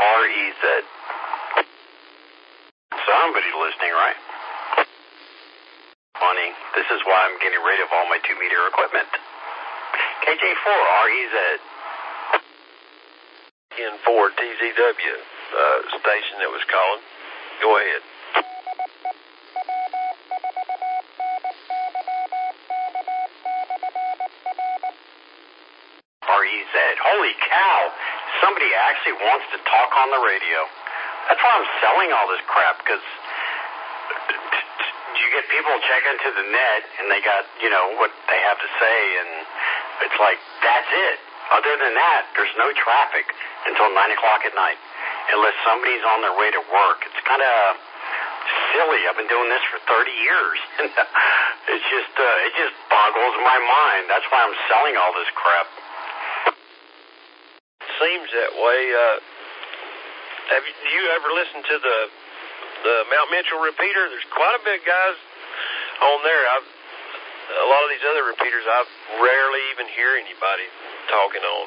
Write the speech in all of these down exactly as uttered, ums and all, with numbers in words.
R E Z. Somebody's listening, right? Funny. This is why I'm getting rid of all my two-meter equipment. K J four R E Z. N four T Z W uh, station that was calling. Go ahead. R E Z. Holy cow. Somebody actually wants to talk on the radio. That's why I'm selling all this crap, because you get people checking to the net, and they got, you know, what they have to say, and it's like, that's it. Other than that, there's no traffic until nine o'clock at night, unless somebody's on their way to work. It's kind of silly. I've been doing this for thirty years. It's just, uh, it just boggles my mind. That's why I'm selling all this crap. Seems that way. Uh, have you, do you ever listen to the the Mount Mitchell repeater? There's quite a bit of guys on there. I've, a lot of these other repeaters, I rarely even hear anybody talking on.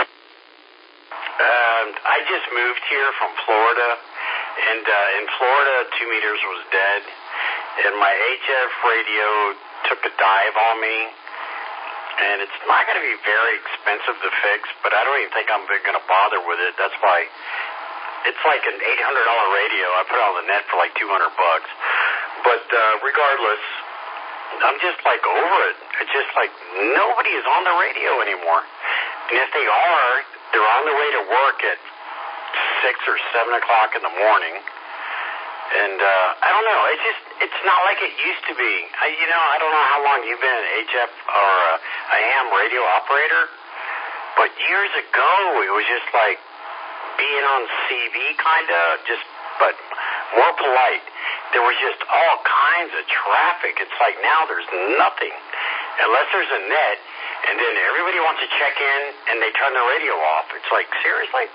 Um, I just moved here from Florida, and uh, in Florida, two meters was dead, and my H F radio took a dive on me. And it's not going to be very expensive to fix, but I don't even think I'm going to bother with it. That's why it's like an eight hundred dollars radio. I put it on the net for like two hundred bucks. But uh, regardless, I'm just like over it. It's just like nobody is on the radio anymore. And if they are, they're on their way to work at six or seven o'clock in the morning. And uh, I don't know. It's just, it's not like it used to be. I, you know, I don't know how long you've been an H F or a, a ham radio operator, but years ago it was just like being on C B, kind of, just, but more polite. There was just all kinds of traffic. It's like now there's nothing, unless there's a net, and then everybody wants to check in and they turn the radio off. It's like, seriously?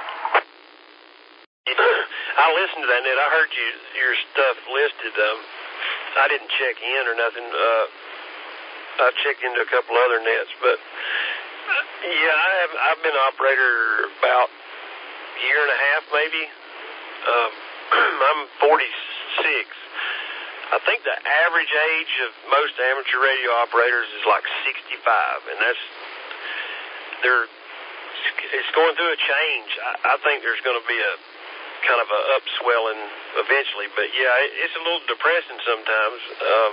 I listened to that net. I heard you your stuff listed. Um, I didn't check in or nothing. Uh, I checked into a couple other nets, but uh, yeah, I have, I've been an operator about a year and a half, maybe. Um, I'm forty-six. I think the average age of most amateur radio operators is like sixty-five, and that's they're it's going through a change. I, I think there's going to be a kind of a upswelling eventually, but yeah, it, it's a little depressing sometimes. Um,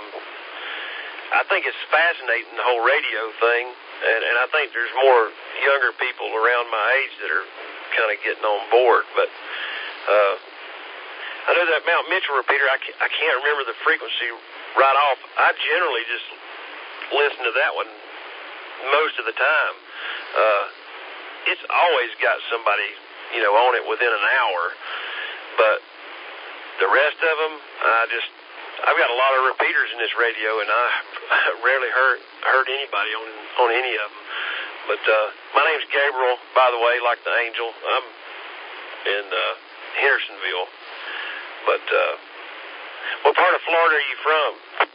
I think it's fascinating, the whole radio thing, and, and I think there's more younger people around my age that are kind of getting on board, but uh, I know that Mount Mitchell repeater, I can't, I can't remember the frequency right off. I generally just listen to that one most of the time. Uh, it's always got somebody, you know, on it within an hour, but the rest of them, I just, I've got a lot of repeaters in this radio, and I rarely heard heard anybody on on any of them. But uh, my name's Gabriel, by the way, like the angel. I'm in uh, Hendersonville. But uh, what part of Florida are you from?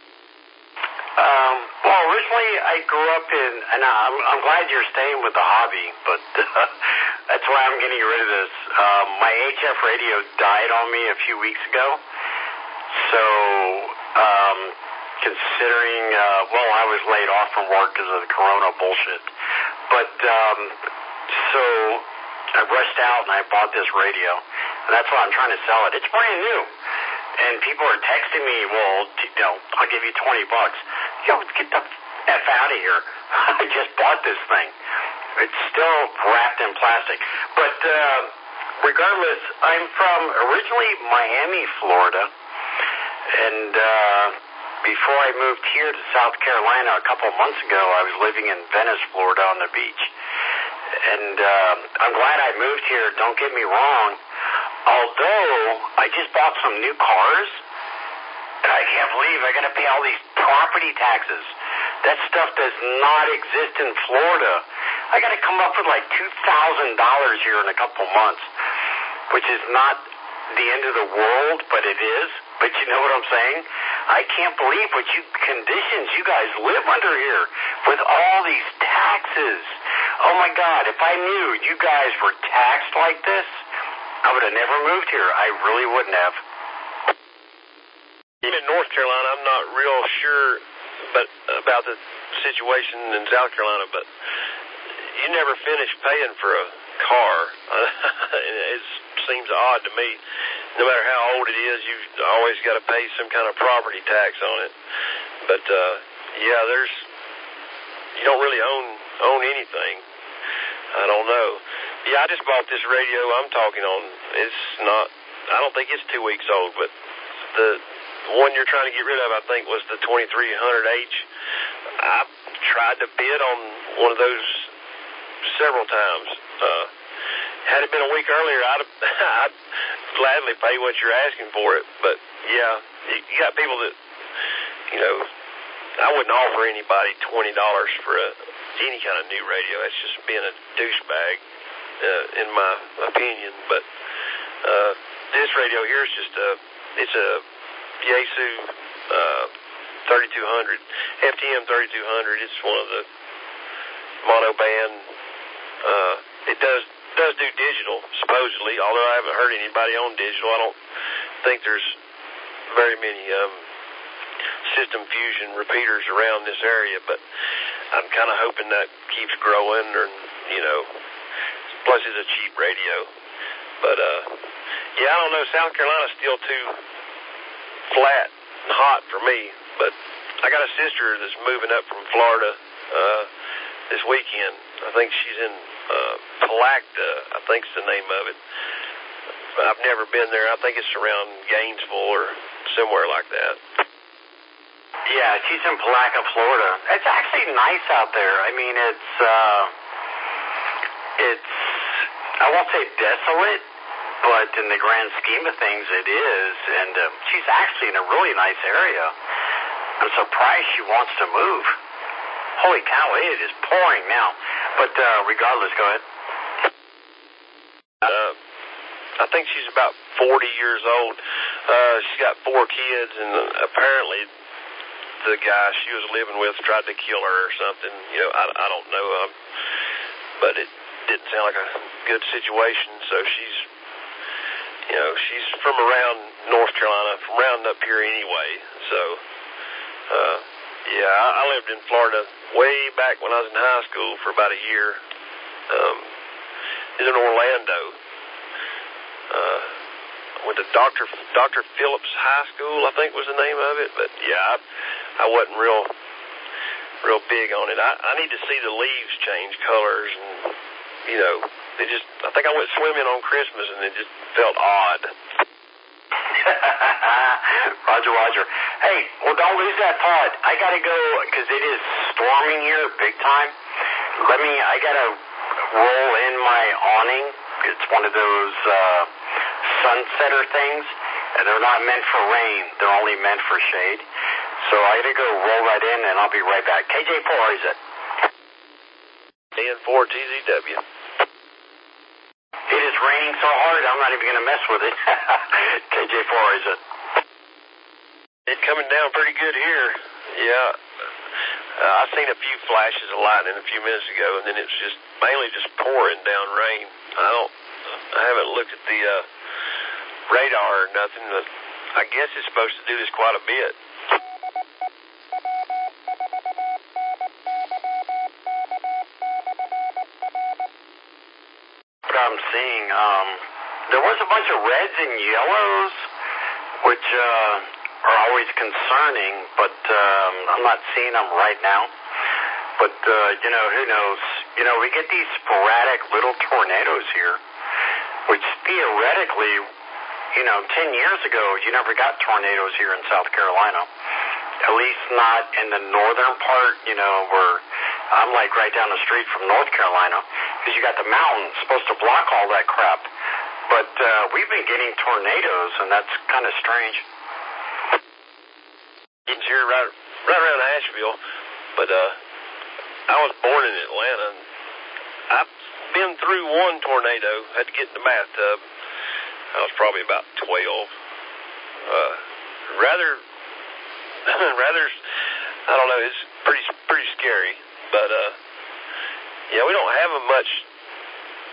Um, well, originally I grew up in, and I'm, I'm glad you're staying with the hobby, but uh, that's why I'm getting rid of this. Um, my H F radio died on me a few weeks ago, so um, considering, uh, well, I was laid off from work because of the corona bullshit, but um, so I rushed out and I bought this radio, and that's why I'm trying to sell it. It's brand new. And people are texting me, well, you know, I'll give you twenty bucks. Yo, get the F out of here. I just bought this thing. It's still wrapped in plastic. But uh, regardless, I'm from originally Miami, Florida. And uh, before I moved here to South Carolina a couple of months ago, I was living in Venice, Florida on the beach. And uh, I'm glad I moved here. Don't get me wrong. Although I just bought some new cars, and I can't believe I got to pay all these property taxes. That stuff does not exist in Florida. I got to come up with like two thousand dollars here in a couple months, which is not the end of the world, but it is. But you know what I'm saying? I can't believe what you conditions you guys live under here with all these taxes. Oh my God, if I knew you guys were taxed like this, I I would have never moved here. I really wouldn't have. In North Carolina, I'm not real sure but about the situation in South Carolina, but you never finish paying for a car. It seems odd to me. No matter how old it is, you've always got to pay some kind of property tax on it. But, uh, yeah, there's, you don't really own, own anything. I don't know. Yeah, I just bought this radio I'm talking on. It's not, I don't think it's two weeks old, but the one you're trying to get rid of, I think, was the twenty-three hundred H. I tried to bid on one of those several times. Uh, had it been a week earlier, I'd, I'd gladly pay what you're asking for it. But, yeah, you, you got people that, you know, I wouldn't offer anybody twenty dollars for a, any kind of new radio. That's just being a douchebag, uh, in my opinion. But uh, this radio here is just a, it's a Yaesu uh, thirty-two hundred, F T M thirty-two hundred. It's one of the monoband. Uh, it does does do digital, supposedly, although I haven't heard anybody on digital. I don't think there's very many um, System Fusion repeaters around this area, but I'm kind of hoping that keeps growing, or, you know, plus it's a cheap radio. But, uh, yeah, I don't know, South Carolina's still too flat and hot for me, but I got a sister that's moving up from Florida uh, this weekend. I think she's in uh, Palacta, I think's the name of it. I've never been there. I think it's around Gainesville or somewhere like that. Yeah, she's in Palatka, Florida. It's actually nice out there. I mean, it's, uh, it's, I won't say desolate, but in the grand scheme of things, it is. And um, she's actually in a really nice area. I'm surprised she wants to move. Holy cow, it is pouring now. But uh, regardless, go ahead. Uh, I think she's about forty years old. Uh, she's got four kids, and apparently the guy she was living with tried to kill her or something. You know, I, I don't know. Um, but it didn't sound like a good situation. So she's, you know, she's from around North Carolina, from around up here anyway. So, uh, yeah, I, I lived in Florida way back when I was in high school for about a year. Um, it was in Orlando. Uh, went to Doctor Doctor Phillips High School, I think was the name of it. But yeah, I, I wasn't real, real big on it. I, I need to see the leaves change colors, and you know, they just. I think I went swimming on Christmas, and it just felt odd. Roger, Roger. Hey, well, don't lose that thought. I gotta go because it is storming here big time. Let me. I gotta roll in my awning. It's one of those uh, sunsetter things, and they're not meant for rain. They're only meant for shade. So I gotta go roll that in, and I'll be right back. K J four, is it? N four T Z W. It is raining so hard, I'm not even going to mess with it. K J four, is it? It's coming down pretty good here. Yeah. Uh, I've seen a few flashes of lightning a few minutes ago, and then it's just mainly just pouring down rain. I don't, I haven't looked at the uh, radar or nothing, but I guess it's supposed to do this quite a bit. I'm seeing, um, there was a bunch of reds and yellows, which uh, are always concerning, but um, I'm not seeing them right now. But, uh, you know, who knows? You know, we get these sporadic little tornadoes here, which theoretically, you know, ten years ago, you never got tornadoes here in South Carolina. At least not in the northern part, you know, where I'm like right down the street from North Carolina, because you got the mountains supposed to block all that crap. But uh, we've been getting tornadoes, and that's kind of strange. It's here right, right around Asheville, but uh, I was born in Atlanta. And I've been through one tornado. Had to get in the bathtub. I was probably about twelve. Uh, rather, rather, I don't know. It's pretty, pretty scary. But uh, yeah, we don't have a much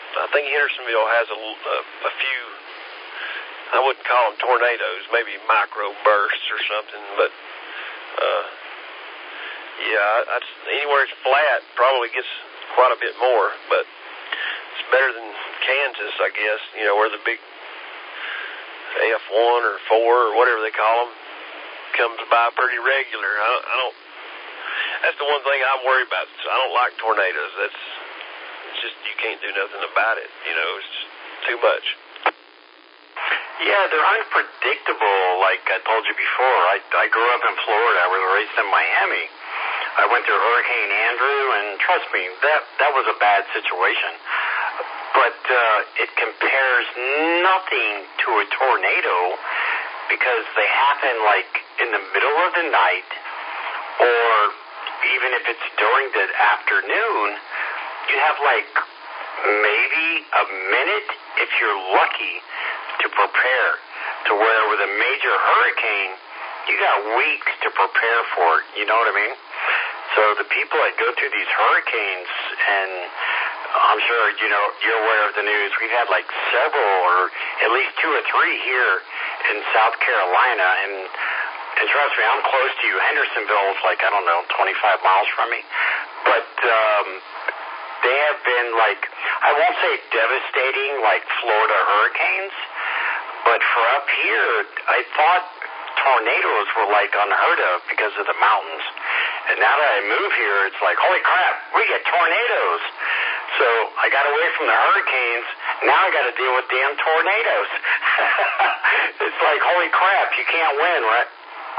I think Hendersonville has a, a, a few, I wouldn't call them tornadoes, maybe micro bursts or something, but uh, yeah, I, I, anywhere it's flat probably gets quite a bit more, but it's better than Kansas, I guess, you know, where the big F one or four or whatever they call them comes by pretty regular. I don't, I don't that's the one thing I'm worried about. I don't like tornadoes. That's, it's just, you can't do nothing about it, you know, it's just too much. Yeah, they're unpredictable, like I told you before. I, I grew up in Florida. I was raised in Miami. I went through Hurricane Andrew, and trust me, that, that was a bad situation. But uh, it compares nothing to a tornado because they happen, like, in the middle of the night, or even if it's during the afternoon, you have, like, maybe a minute, if you're lucky, to prepare, to where with a major hurricane, you got weeks to prepare for it, you know what I mean? So the people that go through these hurricanes, and I'm sure, you know, you're aware of the news, we've had like several, or at least two or three here in South Carolina, and, and trust me, I'm close to you. Hendersonville is like, I don't know, twenty-five miles from me, but um, they have been like, I won't say devastating like Florida hurricanes, but for up here, I thought tornadoes were like unheard of because of the mountains. And now that I move here, it's like, holy crap, we get tornadoes. So I got away from the hurricanes. Now I got to deal with damn tornadoes. It's like, holy crap, you can't win, right?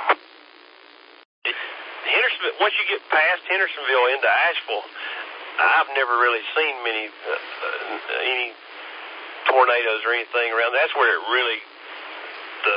Henderson, once you get past Hendersonville into Asheville, I've never really seen many uh, uh, any tornadoes or anything around. That's where it really the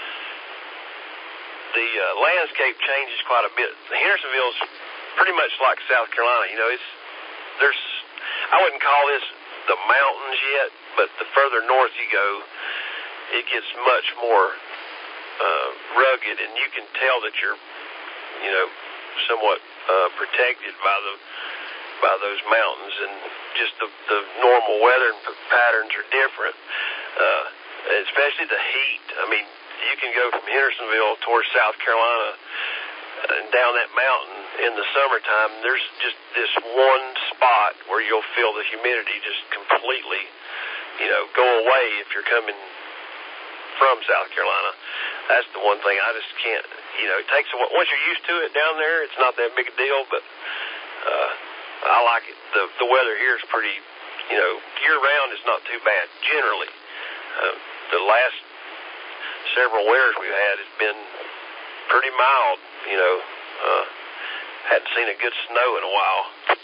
the uh, landscape changes quite a bit. Hendersonville's pretty much like South Carolina. You know, it's there's I wouldn't call this the mountains yet, but the further north you go, it gets much more uh, rugged, and you can tell that you're, you know, somewhat uh, protected by the by those mountains, and just the, the normal weather patterns are different, uh, especially the heat. I mean, you can go from Hendersonville towards South Carolina and down that mountain in the summertime. There's just this one spot where you'll feel the humidity just completely, you know, go away if you're coming from South Carolina. That's the one thing I just can't, you know, it takes a while. Once you're used to it down there, it's not that big a deal, but uh, I like it. The, the weather here is pretty, you know, year-round is not too bad, generally. Uh, the last several winters we've had has been pretty mild, you know. Uh, hadn't seen a good snow in a while.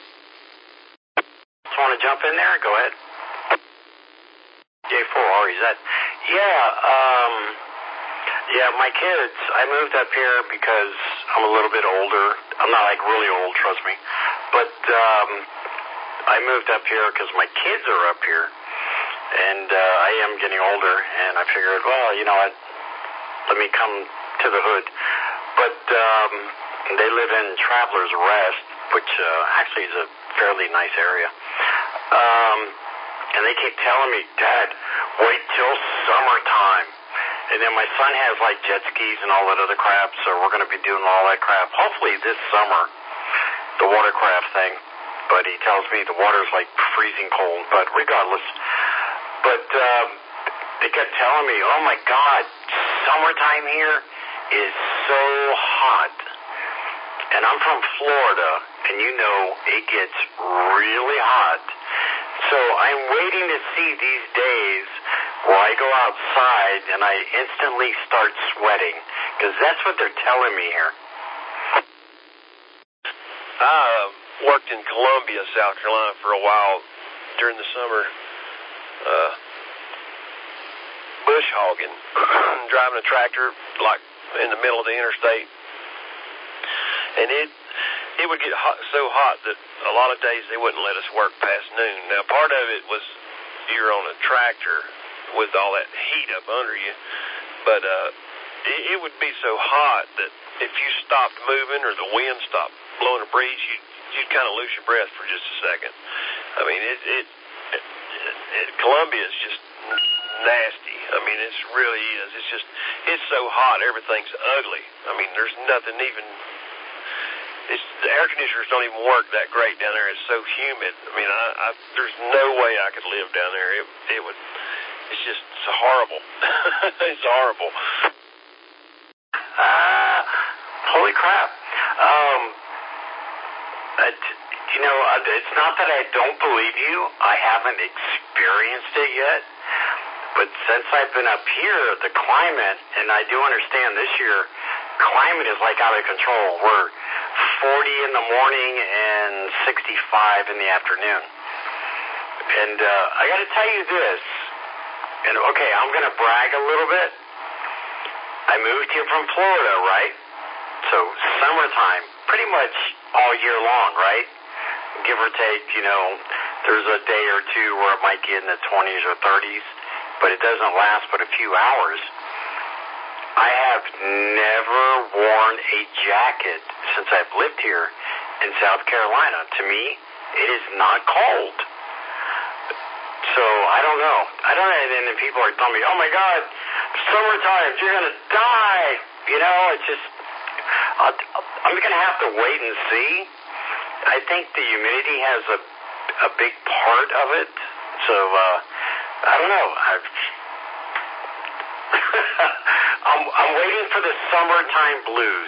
Just want to jump in there? Go ahead. J four R, is that? Yeah, um, yeah, my kids, I moved up here because I'm a little bit older. I'm not like really old, trust me. But um, I moved up here because my kids are up here. And uh, I am getting older, and I figured, well, you know, I'd, let me come to the hood. But um, they live in Travelers Rest, which uh, actually is a fairly nice area. Um, and they keep telling me, Dad, wait till summertime. And then my son has like jet skis and all that other crap, so we're going to be doing all that crap. Hopefully this summer, the watercraft thing. But he tells me the water's like freezing cold. But regardless, but um, they kept telling me, oh my God, summertime here is so hot. And I'm from Florida, and you know it gets really hot. So I'm waiting to see these days where I go outside and I instantly start sweating, because that's what they're telling me here. I uh, worked in Columbia, South Carolina for a while during the summer, uh, bush hogging, driving a tractor like in the middle of the interstate. And it it would get hot, so hot that a lot of days they wouldn't let us work past noon. Now, part of it was you're on a tractor with all that heat up under you, but uh, it, it would be so hot that if you stopped moving or the wind stopped blowing a breeze, you'd, you'd kind of lose your breath for just a second. I mean, it, it, it it, Columbia is just nasty. I mean, it really is. It's just, it's so hot, everything's ugly. I mean, there's nothing even, it's, the air conditioners don't even work that great down there. It's so humid. I mean, I, I there's no way I could live down there. It, it would, it's just, it's horrible. It's horrible. Uh, holy crap. Um, uh, you know, it's not that I don't believe you. I haven't experienced it yet. But since I've been up here, the climate, and I do understand this year, climate is like out of control. We're forty in the morning and sixty-five in the afternoon. And uh, I got to tell you this, and okay, I'm going to brag a little bit. I moved here from Florida, right? So summertime, pretty much all year long, right? Give or take, you know, there's a day or two where it might get in the twenties or thirties, but it doesn't last but a few hours. I have never worn a jacket since I've lived here in South Carolina. To me, it is not cold. So I don't know. I don't know. And then people are telling me, oh my God, summertime, you're going to die. You know, it's just, I'll, I'm going to have to wait and see. I think the humidity has a, a big part of it. So, uh, I don't know. I've, I'm, I'm waiting for the summertime blues.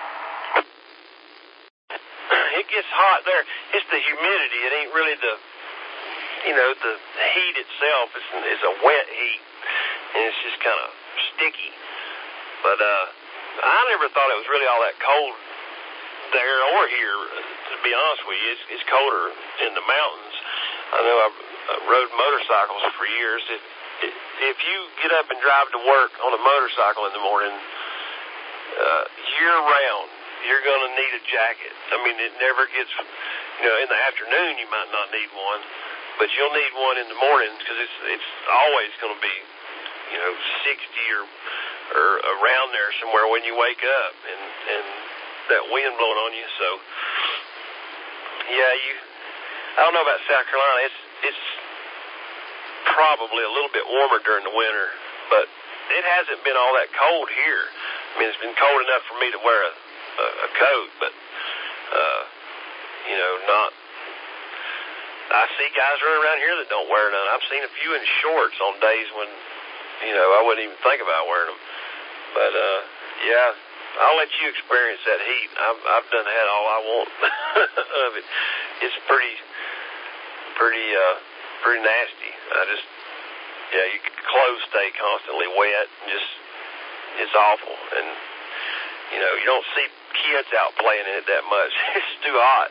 It gets hot there. It's the humidity. It ain't really the, you know, the heat itself is, is a wet heat, and it's just kind of sticky. But uh, I never thought it was really all that cold there or here, to be honest with you. It's, it's colder in the mountains. I know I've I rode motorcycles for years. If, if you get up and drive to work on a motorcycle in the morning, uh, year-round, you're going to need a jacket. I mean, it never gets, you know, in the afternoon you might not need one, but you'll need one in the morning because it's it's always going to be, you know, sixty or or around there somewhere when you wake up, and and that wind blowing on you. So, yeah, you. I don't know about South Carolina. It's it's probably a little bit warmer during the winter, but it hasn't been all that cold here. I mean, it's been cold enough for me to wear a a, a coat, but uh, you know, not. I see guys running around here that don't wear none. I've seen a few in shorts on days when, you know, I wouldn't even think about wearing them. But uh, yeah, I'll let you experience that heat. I've I've done had all I want of it. It's pretty, pretty, uh, pretty nasty. I just, yeah, your clothes stay constantly wet, and just, it's awful. And you know, you don't see kids out playing in it that much. It's too hot.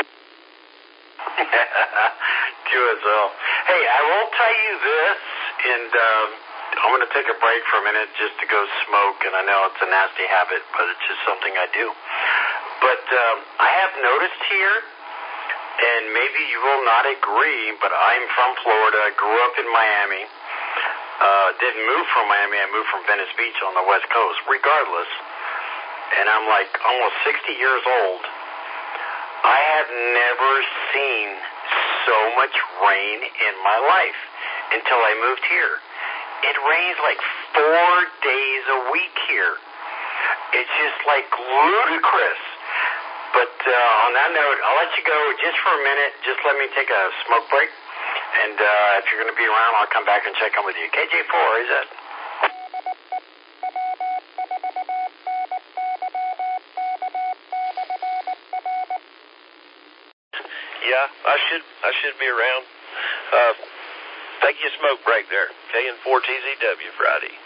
Too as well. Hey, I will tell you this, and um, I'm going to take a break for a minute just to go smoke, and I know it's a nasty habit, but it's just something I do. But um, I have noticed here, and maybe you will not agree, but I'm from Florida. I grew up in Miami. Uh, didn't move from Miami. I moved from Venice Beach on the West Coast. Regardless, and I'm like almost sixty years old. I have never seen so much rain in my life until I moved here. It rains like four days a week here. It's just like ludicrous. But uh, on that note, I'll let you go just for a minute. Just let me take a smoke break. And uh, if you're going to be around, I'll come back and check in with you. K J four, is that? Yeah, I should I should be around. Uh, take you a smoke break there. K N four T Z W Friday.